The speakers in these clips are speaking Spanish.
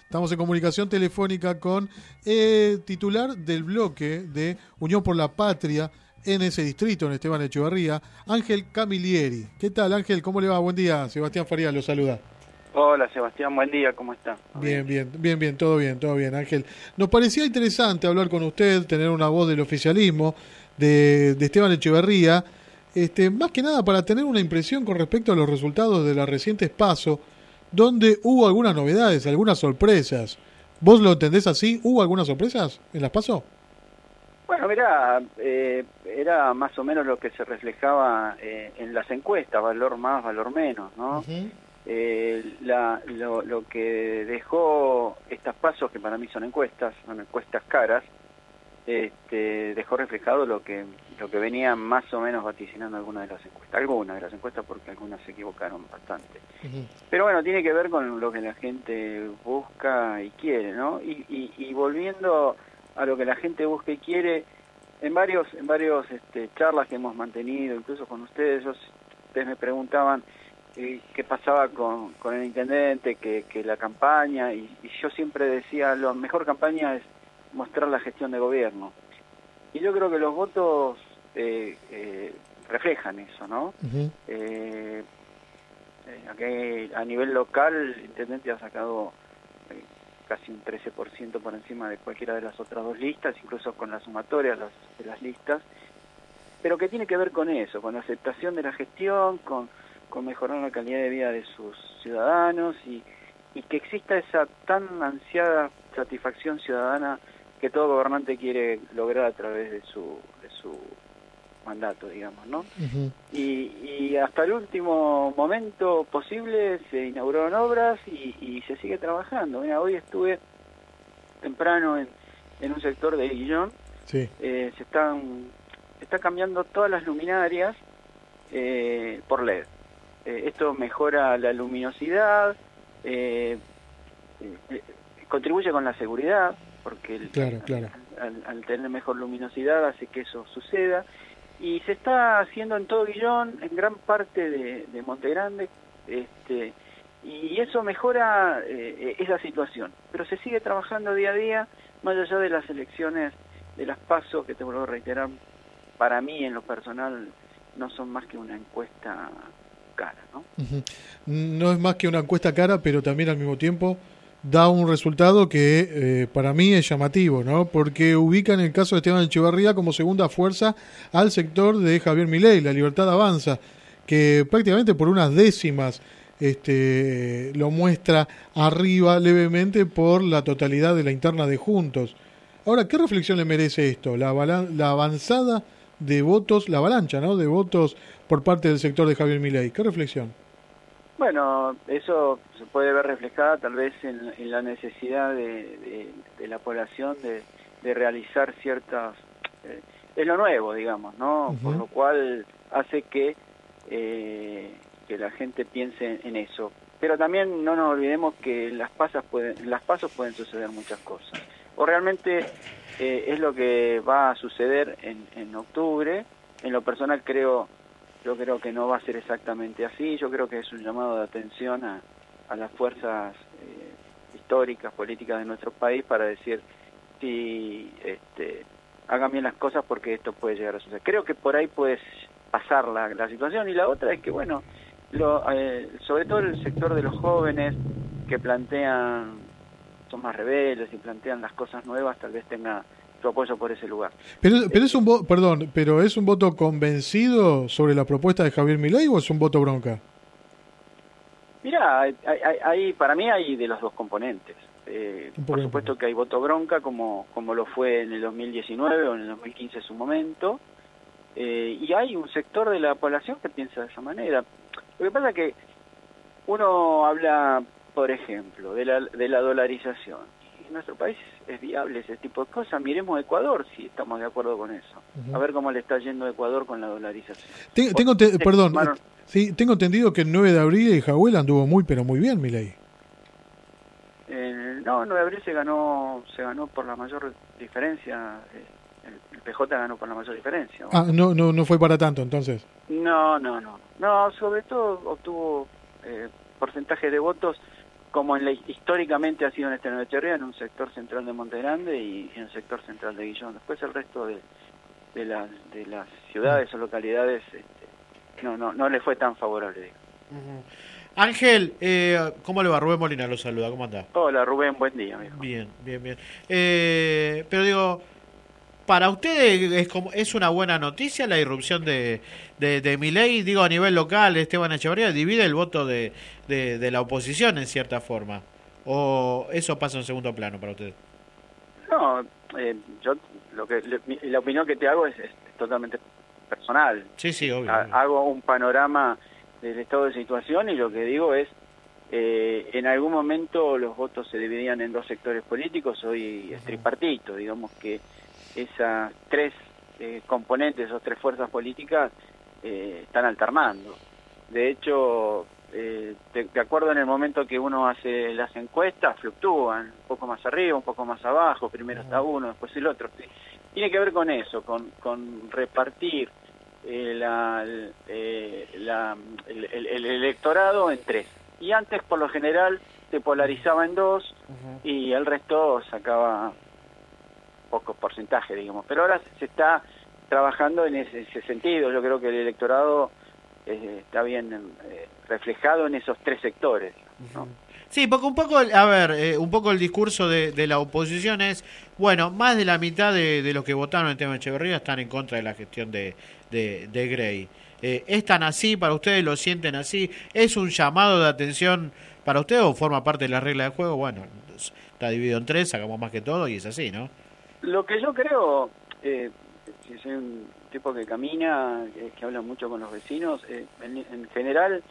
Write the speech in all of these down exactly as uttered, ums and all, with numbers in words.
Estamos en comunicación telefónica con el titular del bloque de Unión por la Patria en ese distrito, en Esteban Echeverría, Ángel Camilleri. ¿Qué tal, Ángel? ¿Cómo le va? Buen día. Sebastián Farías lo saluda. Hola, Sebastián. Buen día. ¿Cómo está? Bien, bien, bien, bien. Todo bien, todo bien, Ángel. Nos parecía interesante hablar con usted, tener una voz del oficialismo de, de Esteban Echeverría, este, más que nada para tener una impresión con respecto a los resultados de las recientes PASO, donde hubo algunas novedades, algunas sorpresas. ¿Vos lo entendés así? ¿Hubo algunas sorpresas en las PASO? Bueno, mirá, eh, era más o menos lo que se reflejaba eh, en las encuestas, valor más, valor menos, ¿no? Uh-huh. eh, la, lo, lo que dejó estas PASO, que para mí son encuestas, son encuestas caras, este, dejó reflejado lo que lo que venía más o menos vaticinando algunas de las encuestas, algunas de las encuestas porque algunas se equivocaron bastante. Uh-huh. Pero bueno, tiene que ver con lo que la gente busca y quiere, ¿no? Y, y, y volviendo a lo que la gente busca y quiere, en varios en varios este, charlas que hemos mantenido, incluso con ustedes, yo, ustedes me preguntaban eh, qué pasaba con, con el intendente, que, que la campaña, y, y yo siempre decía, la mejor campaña es mostrar la gestión de gobierno. Y yo creo que los votos eh, eh, reflejan eso, ¿no? Uh-huh. eh, eh, aquí, a nivel local, el intendente ha sacado eh, casi un trece por ciento por encima de cualquiera de las otras dos listas, incluso con la sumatoria las, de las listas, pero que tiene que ver con eso, con la aceptación de la gestión, con, con mejorar la calidad de vida de sus ciudadanos y, y que exista esa tan ansiada satisfacción ciudadana que todo gobernante quiere lograr a través de su de su mandato, digamos, ¿no? Uh-huh. Y, y hasta el último momento posible se inauguraron obras y, y se sigue trabajando. Mira, hoy estuve temprano en, en un sector de Guillón. Sí. Eh, se están se está cambiando todas las luminarias eh, por L E D. Eh, esto mejora la luminosidad, eh, eh, contribuye con la seguridad, porque el, claro, claro. Al, al tener mejor luminosidad hace que eso suceda, y se está haciendo en todo Guillón, en gran parte de, de Monte Grande, este, y eso mejora eh, esa situación, pero se sigue trabajando día a día, más allá de las elecciones de las PASO, que te vuelvo a reiterar, para mí en lo personal no son más que una encuesta cara, ¿no? Uh-huh. No es más que una encuesta cara, pero también al mismo tiempo da un resultado que eh, para mí es llamativo, ¿no? Porque ubica en el caso de Esteban Echeverría como segunda fuerza al sector de Javier Milei, La Libertad Avanza, que prácticamente por unas décimas este, lo muestra arriba levemente por la totalidad de la interna de Juntos. Ahora, ¿qué reflexión le merece esto? La, balan- la avanzada de votos, la avalancha, ¿no?, de votos por parte del sector de Javier Milei. ¿Qué reflexión? Bueno, eso se puede ver reflejada tal vez en, en la necesidad de, de, de la población de, de realizar ciertas... Eh, es lo nuevo, digamos, ¿no? Uh-huh. Por lo cual hace que, eh, que la gente piense en eso. Pero también no nos olvidemos que en las pasas pueden, en las pasos pueden suceder muchas cosas. O realmente eh, es lo que va a suceder en, en octubre. En lo personal creo... Yo creo que no va a ser exactamente así, yo creo que es un llamado de atención a, a las fuerzas eh, históricas, políticas de nuestro país para decir, si este, hagan bien las cosas porque esto puede llegar a suceder. Creo que por ahí puede pasar la, la situación, y la otra es que, bueno, lo, eh, sobre todo el sector de los jóvenes que plantean, son más rebeldes y plantean las cosas nuevas, tal vez tenga su apoyo por ese lugar. Pero, pero es un vo- perdón, pero ¿es un voto convencido sobre la propuesta de Javier Milei o es un voto bronca? Mirá, hay, hay, hay, para mí hay de los dos componentes. Eh, por supuesto que hay voto bronca, como, como lo fue en el dos mil diecinueve o en el dos mil quince en su momento, eh, y hay un sector de la población que piensa de esa manera. Lo que pasa es que uno habla, por ejemplo, de la, de la dolarización. En nuestro país es viable ese tipo de cosas. Miremos a Ecuador si estamos de acuerdo con eso. Uh-huh. A ver cómo le está yendo a Ecuador con la dolarización. Ten, tengo te, perdón, eh, sí, tengo entendido que el nueve de abril el Jahuel anduvo muy pero muy bien, Milei. Eh, no, el nueve de abril se ganó se ganó por la mayor diferencia. El, el P J ganó por la mayor diferencia. Ah, no, no, no fue para tanto entonces. No, no, no. No, sobre todo obtuvo eh, porcentaje de votos como en la, históricamente ha sido en este Nueva Echeverría, en un sector central de Monte Grande y en el sector central de Guillón. Después el resto de, de, las, de las ciudades o localidades este, no, no, no le fue tan favorable, digo. Uh-huh. Ángel, eh, ¿cómo le va? Rubén Molina lo saluda, ¿cómo anda? Hola Rubén, buen día, amigo. Bien, bien, bien. Eh, pero digo, ¿para usted es como es una buena noticia la irrupción de, de, de Milei? Digo, a nivel local, Esteban Echeverría divide el voto de, de, de la oposición en cierta forma. ¿O eso pasa en segundo plano para usted? No, eh, yo lo que le, la opinión que te hago es, es totalmente personal. Sí, sí, obvio, Ha, obvio. Hago un panorama del estado de situación y lo que digo es, eh, en algún momento los votos se dividían en dos sectores políticos, hoy es tripartito, digamos que esas tres eh, componentes, esas tres fuerzas políticas eh, están alternando. De hecho, eh, de, de acuerdo en el momento que uno hace las encuestas, fluctúan, un poco más arriba, un poco más abajo, primero está uno, después el otro. Tiene que ver con eso, con, con repartir eh, la, eh, la, el, el, el electorado en tres. Y antes, por lo general, se polarizaba en dos uh-huh. y el resto sacaba pocos porcentajes, digamos. Pero ahora se está trabajando en ese, ese sentido. Yo creo que el electorado eh, está bien eh, reflejado en esos tres sectores, ¿no? Sí, porque un poco, a ver, eh, un poco el discurso de, de la oposición es, bueno, más de la mitad de, de los que votaron en Esteban Echeverría están en contra de la gestión de, de, de Grey. Eh, ¿Es tan así para ustedes? ¿Lo sienten así? ¿Es un llamado de atención para ustedes o forma parte de la regla de juego? Bueno, está dividido en tres, sacamos más que todo y es así, ¿no? Lo que yo creo, eh, si soy un tipo que camina, que, que habla mucho con los vecinos, eh, en, en general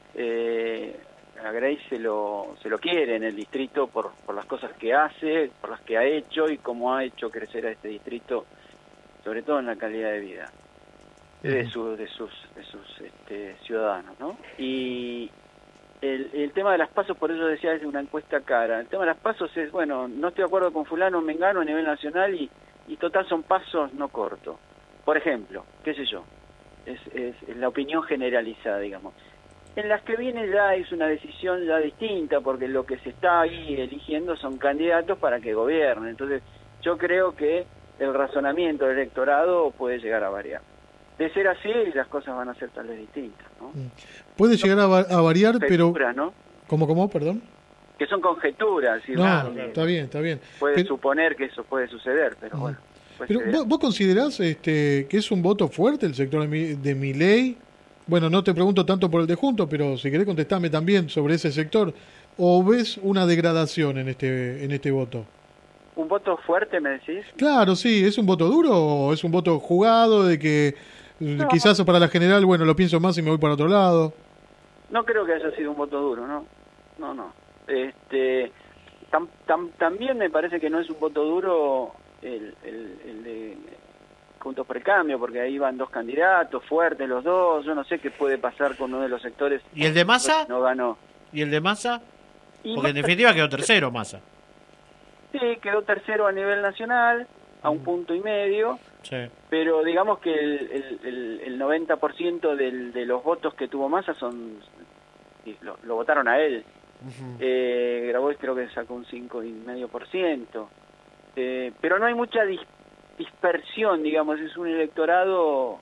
eh, a Grey se lo, se lo quiere en el distrito por, por las cosas que hace, por las que ha hecho y cómo ha hecho crecer a este distrito, sobre todo en la calidad de vida de, su, de sus, de sus este, ciudadanos, ¿no? Y el, el tema de las pasos, por eso decía, es una encuesta cara. El tema de las pasos es, bueno, no estoy de acuerdo con fulano o mengano a nivel nacional y, y total son pasos no cortos. Por ejemplo, qué sé yo, es, es, es la opinión generalizada, digamos. En las que viene ya es una decisión ya distinta, porque lo que se está ahí eligiendo son candidatos para que gobiernen. Entonces, yo creo que el razonamiento del electorado puede llegar a variar. De ser así, las cosas van a ser tal vez distintas, ¿no? Puede llegar a, va a variar, pero... ¿no? ¿Cómo, cómo, perdón? Que son conjeturas. ¿Sí? No, Claro, está bien, está bien. Puede pero... suponer que eso puede suceder, pero bueno. Pero vos, vos considerás este, que es un voto fuerte el sector de, mi, de Milei. Bueno, no te pregunto tanto por el de Juntos, pero si querés contestarme también sobre ese sector. ¿O ves una degradación en este en este voto? ¿Un voto fuerte, me decís? Claro, sí. ¿Es un voto duro o es un voto jugado de que no. quizás para la general, bueno, lo pienso más y me voy para otro lado? No creo que haya sido un voto duro, ¿no? No, no. Este, tam, tam, también me parece que no es un voto duro el, el, el de Juntos por el Cambio, porque ahí van dos candidatos fuertes los dos. Yo no sé qué puede pasar con uno de los sectores. ¿Y el de Massa? No ganó. ¿Y el de Massa? Y porque Massa, en definitiva quedó tercero Massa. Sí, quedó tercero a nivel nacional, a un punto y medio. Sí. Pero digamos que el, el, el, el noventa por ciento del, de los votos que tuvo Massa son lo, lo votaron a él. Uh-huh. eh, Grabois creo que sacó un cinco coma cinco por ciento. Eh, pero no hay mucha dis dispersión, digamos, es un electorado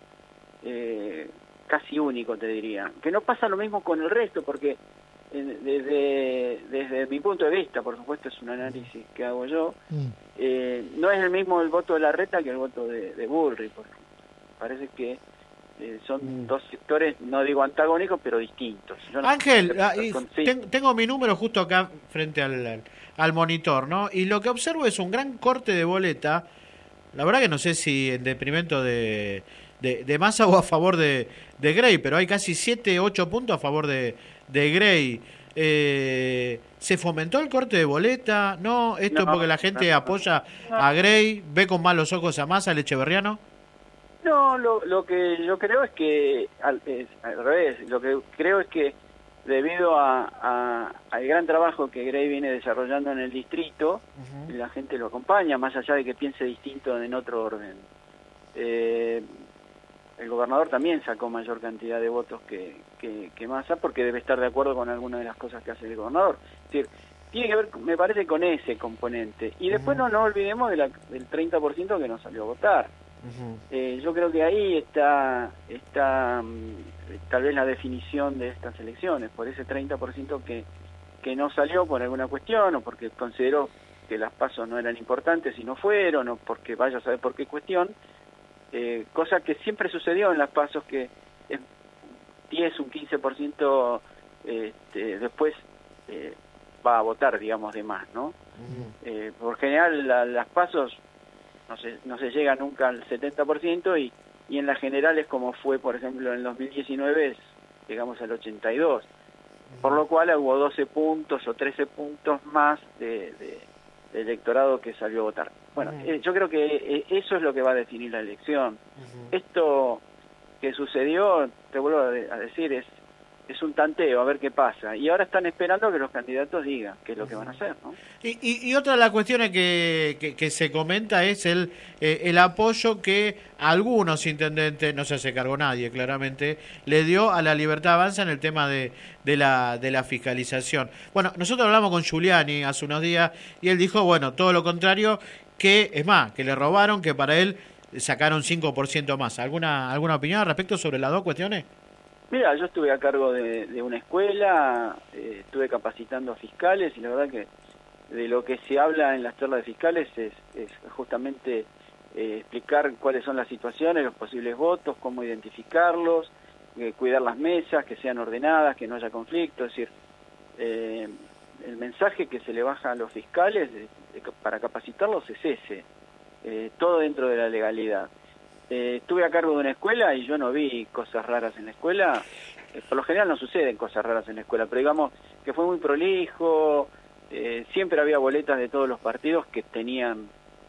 eh, casi único, te diría. Que no pasa lo mismo con el resto, porque eh, desde, desde mi punto de vista, por supuesto es un análisis que hago yo, eh, no es el mismo el voto de Larreta que el voto de, de Bullrich, porque parece que eh, son mm. dos sectores, no digo antagónicos, pero distintos. Yo no Ángel, sé, con, sí. ten, tengo mi número justo acá frente al, al, al monitor, ¿no? Y lo que observo es un gran corte de boleta. La verdad que no sé si en detrimento de, de, de Massa o a favor de, de Grey, pero hay casi siete, ocho puntos a favor de, de Grey. Eh, ¿Se fomentó el corte de boleta? ¿No? ¿Esto no, porque la gente no, apoya no. a Grey, ve con malos ojos a Massa, al echeverriano? No, lo, lo que yo creo es que, al, es, al revés, lo que creo es que debido a, a, al gran trabajo que Grey viene desarrollando en el distrito, uh-huh. la gente lo acompaña, más allá de que piense distinto en otro orden. Eh, el gobernador también sacó mayor cantidad de votos que, que, que Massa, porque debe estar de acuerdo con alguna de las cosas que hace el gobernador. Es decir, tiene que ver, me parece, con ese componente. Y después uh-huh. no nos olvidemos de la, del treinta por ciento que no salió a votar. Uh-huh. Eh, yo creo que ahí está, está tal vez la definición de estas elecciones, por ese treinta por ciento que, que no salió por alguna cuestión, o porque consideró que las pasos no eran importantes y no fueron, o porque vaya a saber por qué cuestión, eh, cosa que siempre sucedió en las pasos, que es diez, un quince por ciento este, después eh, va a votar, digamos, de más, ¿no? Uh-huh. Eh, por general la, las pasos no se, no se llega nunca al setenta por ciento y, y en las generales, como fue, por ejemplo, en el dos mil diecinueve, llegamos al ochenta y dos, uh-huh. por lo cual hubo doce puntos o trece puntos más de... de electorado que salió a votar. Bueno, uh-huh. eh, yo creo que eh, eso es lo que va a definir la elección. Uh-huh. Esto que sucedió, te vuelvo a, de- a decir, es es un tanteo, a ver qué pasa. Y ahora están esperando que los candidatos digan qué es lo que van a hacer, ¿no? Y, y, y otra de las cuestiones que, que, que se comenta es el eh, el apoyo que algunos intendentes, no se hace cargo nadie claramente, le dio a la Libertad Avanza en el tema de, de la de la fiscalización. Bueno, nosotros hablamos con Giuliani hace unos días y él dijo, bueno, todo lo contrario, que es más, que le robaron, que para él sacaron cinco por ciento más. ¿Alguna alguna opinión al respecto sobre las dos cuestiones? Mira, yo estuve a cargo de, de una escuela, eh, estuve capacitando a fiscales y la verdad que de lo que se habla en las charlas de fiscales es, es justamente eh, explicar cuáles son las situaciones, los posibles votos, cómo identificarlos, eh, cuidar las mesas, que sean ordenadas, que no haya conflicto. Es decir, eh, el mensaje que se le baja a los fiscales de, de, para capacitarlos es ese, eh, todo dentro de la legalidad. Eh, estuve a cargo de una escuela y yo no vi cosas raras en la escuela. Eh, por lo general no suceden cosas raras en la escuela, pero digamos que fue muy prolijo. Eh, siempre había boletas de todos los partidos que tenían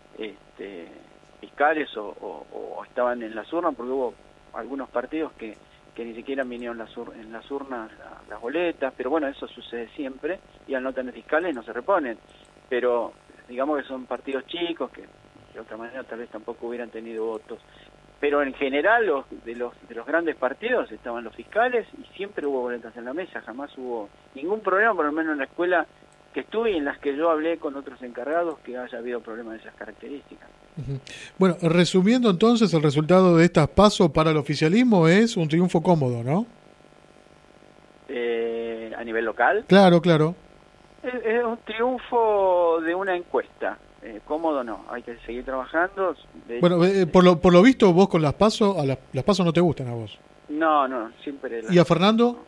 este, fiscales o, o, o estaban en las urnas, porque hubo algunos partidos que, que ni siquiera vinieron las ur- en las urnas la, las boletas, pero bueno, eso sucede siempre y al no tener fiscales no se reponen. Pero digamos que son partidos chicos que de otra manera tal vez tampoco hubieran tenido votos, pero en general los de los de los grandes partidos estaban los fiscales y siempre hubo boletas en la mesa, jamás hubo ningún problema, por lo menos en la escuela que estuve y en las que yo hablé con otros encargados, que haya habido problemas de esas características. Uh-huh. Bueno, resumiendo entonces, el resultado de estas pasos para el oficialismo es un triunfo cómodo, ¿no? Eh, a nivel local. Claro, claro. Es, es un triunfo de una encuesta. Eh, cómodo no, hay que seguir trabajando. De, bueno, eh, por lo por lo visto vos con las pasos, a las, las pasos no te gustan a vos. No, no, siempre. La, ¿Y a Fernando?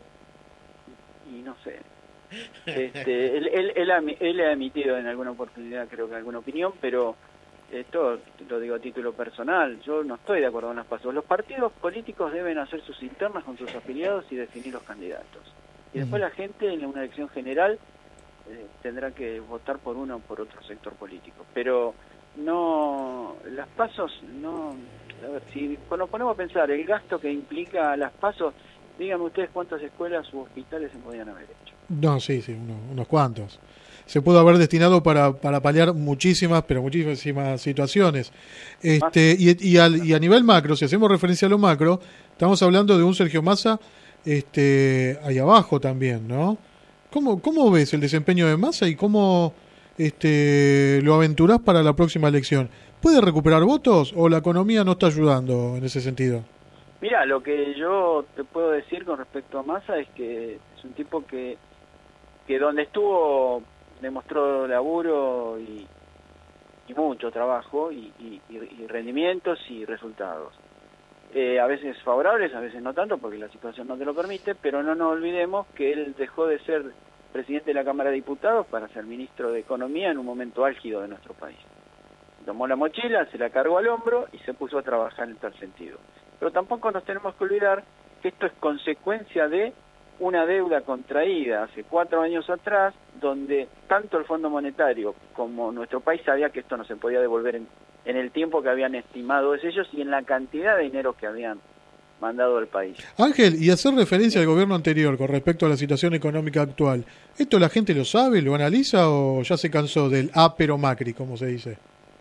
Y no sé. Este, él, él, él, ha, él ha emitido en alguna oportunidad, creo que alguna opinión, pero esto lo digo a título personal, yo no estoy de acuerdo con las pasos. Los partidos políticos deben hacer sus internas con sus afiliados y definir los candidatos. Y después uh-huh. la gente en una elección general Eh, tendrá que votar por uno o por otro sector político, pero no, las pasos no, a ver, si nos ponemos a pensar el gasto que implica las pasos, díganme ustedes cuántas escuelas u hospitales se podían haber hecho. No, sí, sí, uno, unos cuantos. Se pudo haber destinado para, para paliar muchísimas, pero muchísimas situaciones. Este, y, y, al, y a nivel macro, si hacemos referencia a lo macro, estamos hablando de un Sergio Massa este, ahí abajo también, ¿no? ¿Cómo, ¿Cómo ves el desempeño de Massa y cómo este, lo aventurás para la próxima elección? ¿Puede recuperar votos o la economía no está ayudando en ese sentido? Mira, lo que yo te puedo decir con respecto a Massa es que es un tipo que, que donde estuvo demostró laburo y, y mucho trabajo y, y, y rendimientos y resultados. Eh, a veces favorables, a veces no tanto, porque la situación no te lo permite, pero no nos olvidemos que él dejó de ser presidente de la Cámara de Diputados para ser ministro de Economía en un momento álgido de nuestro país. Tomó la mochila, se la cargó al hombro y se puso a trabajar en tal sentido. Pero tampoco nos tenemos que olvidar que esto es consecuencia de una deuda contraída hace cuatro años atrás, donde tanto el Fondo Monetario como nuestro país sabía que esto no se podía devolver en, en el tiempo que habían estimado ellos y en la cantidad de dinero que habían mandado al país. Ángel, y hacer referencia al gobierno anterior con respecto a la situación económica actual, ¿esto la gente lo sabe, lo analiza o ya se cansó del ah, pero Macri, como se dice? No,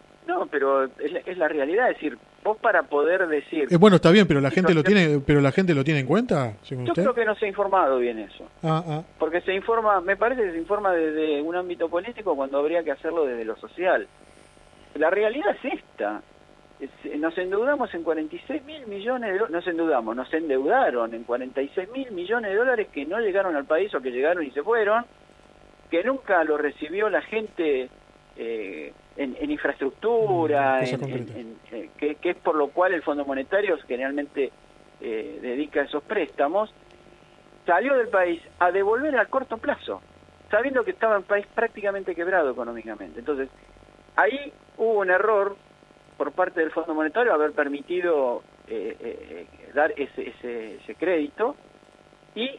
bueno, pero es la, es la realidad, es decir, vos para poder decir... Eh, bueno, está bien, pero la gente lo tiene pero la gente lo tiene en cuenta, según Yo usted. creo que no se ha informado bien eso. Ah, ah. Porque se informa, me parece que se informa desde un ámbito político cuando habría que hacerlo desde lo social. La realidad es esta. Es, nos endeudamos en cuarenta y seis mil millones de dólares, nos endeudamos, nos endeudaron en cuarenta y seis mil millones de dólares que no llegaron al país o que llegaron y se fueron, que nunca lo recibió la gente eh, en, en infraestructura, en, en, en, en, que, que es por lo cual el Fondo Monetario generalmente eh, dedica esos préstamos. Salió del país a devolver a corto plazo, sabiendo que estaba en un país prácticamente quebrado económicamente. Entonces, ahí hubo un error por parte del Fondo Monetario haber permitido eh, eh, dar ese, ese, ese crédito y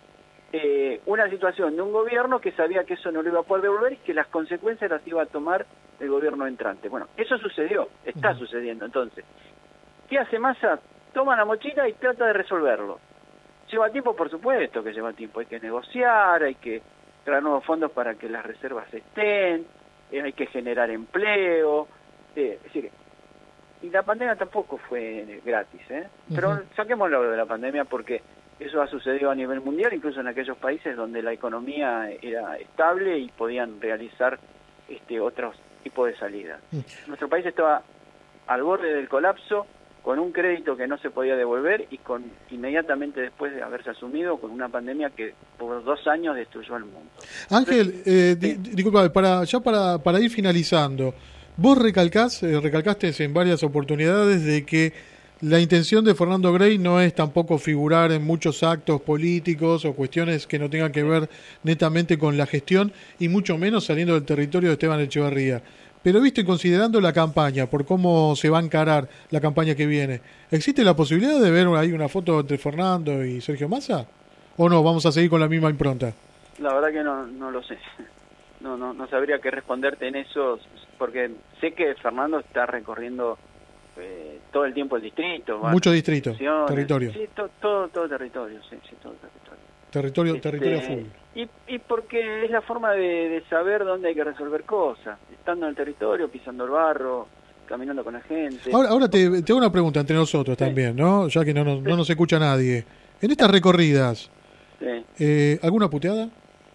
eh, una situación de un gobierno que sabía que eso no lo iba a poder devolver y que las consecuencias las iba a tomar el gobierno entrante. Bueno, eso sucedió, está uh-huh. sucediendo. Entonces, ¿qué hace Massa? Toma la mochila y trata de resolverlo. ¿Lleva tiempo? Por supuesto que lleva tiempo. Hay que negociar, hay que crear nuevos fondos para que las reservas estén, eh, hay que generar empleo. Eh, es decir, y la pandemia tampoco fue gratis, ¿eh? Pero uh-huh. saquémoslo de la pandemia porque eso ha sucedido a nivel mundial, incluso en aquellos países donde la economía era estable y podían realizar este otros tipos de salidas. Uh-huh. Nuestro país estaba al borde del colapso, con un crédito que no se podía devolver y con inmediatamente después de haberse asumido con una pandemia que por dos años destruyó al mundo. Ángel, eh, sí. di, disculpa, para, ya para, para ir finalizando, vos recalcás, eh, recalcaste en varias oportunidades de que la intención de Fernando Grey no es tampoco figurar en muchos actos políticos o cuestiones que no tengan que ver netamente con la gestión y mucho menos saliendo del territorio de Esteban Echeverría. Pero, viste, considerando la campaña, por cómo se va a encarar la campaña que viene, ¿existe la posibilidad de ver ahí una foto entre Fernando y Sergio Massa? ¿O no, vamos a seguir con la misma impronta? La verdad que no, no lo sé. No, no, no sabría qué responderte en eso, porque sé que Fernando está recorriendo eh, todo el tiempo el distrito. Mucho distrito, territorio. Sí, to, todo, todo territorio, sí, sí, todo territorio. Territorio, este, territorio full. Y, y porque es la forma de, de saber dónde hay que resolver cosas, estando en el territorio, pisando el barro, caminando con la gente. Ahora, ahora te, te hago una pregunta entre nosotros sí. también, ¿no? Ya que no nos, sí. no nos escucha nadie. En estas recorridas, sí. eh, ¿alguna puteada?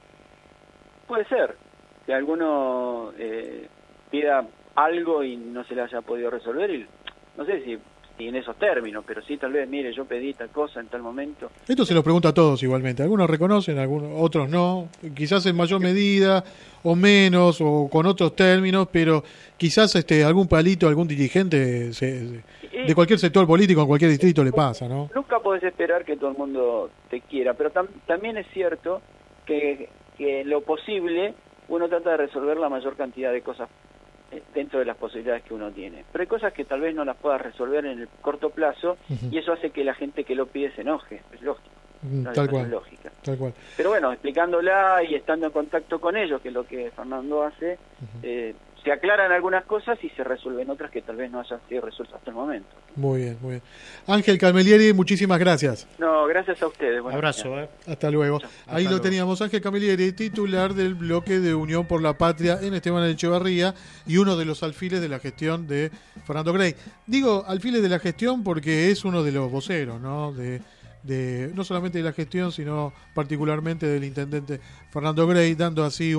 Puede ser, que alguno eh, pida algo y no se le haya podido resolver, y no sé si... y en esos términos, pero sí, tal vez, mire, yo pedí tal cosa en tal momento. Esto se lo pregunto a todos igualmente. Algunos reconocen, algunos otros no. Quizás en mayor medida o menos o con otros términos, pero quizás este algún palito, algún dirigente se, se, de cualquier sector político en cualquier distrito le pasa, ¿no? Nunca podés esperar que todo el mundo te quiera, pero tam, también es cierto que, que en lo posible uno trata de resolver la mayor cantidad de cosas dentro de las posibilidades que uno tiene. Pero hay cosas que tal vez no las pueda resolver en el corto plazo uh-huh. y eso hace que la gente que lo pide se enoje, es lógico. Uh-huh. Tal cual. Lógica. Tal cual. Pero bueno, explicándola y estando en contacto con ellos, que es lo que Fernando hace, uh-huh. eh, se aclaran algunas cosas y se resuelven otras que tal vez no hayan sido resueltas hasta el momento. Muy bien, muy bien. Ángel Camilleri, muchísimas gracias. No, gracias a ustedes. Un abrazo. Eh. Hasta luego. Chao. Ahí hasta lo luego. Teníamos, Ángel Camilleri, titular del bloque de Unión por la Patria en Esteban Echeverría y uno de los alfiles de la gestión de Fernando Grey. Digo alfiles de la gestión porque es uno de los voceros, ¿no? De, de no solamente de la gestión, sino particularmente del intendente Fernando Grey, dando así un